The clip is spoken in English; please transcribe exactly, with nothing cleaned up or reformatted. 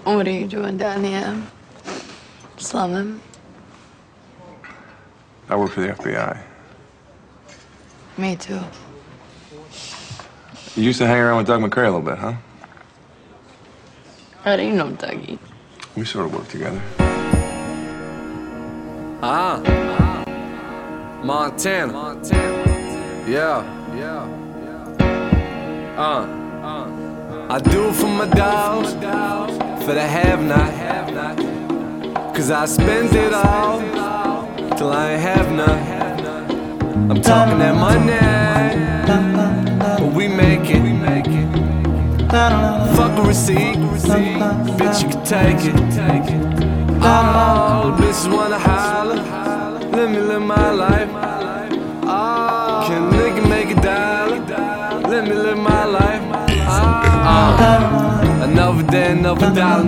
What are you doing down here? Slumming? I work for the F B I. Me too. You used to hang around with Doug McCrae a little bit, huh? How do you know Dougie? We sort of work together. Ah, Montana. Montana. Yeah, yeah, yeah. Uh, uh. I do it for my dogs, for the have-not. Cause I spent it all till I ain't have none. I'm talking that money, but we make it. Fuck a receipt, bitch, you can take it. Oh, bitches wanna holler, let me live my life. Oh, can a nigga make a dollar? Let me live my life. Oh, another day, another dollar.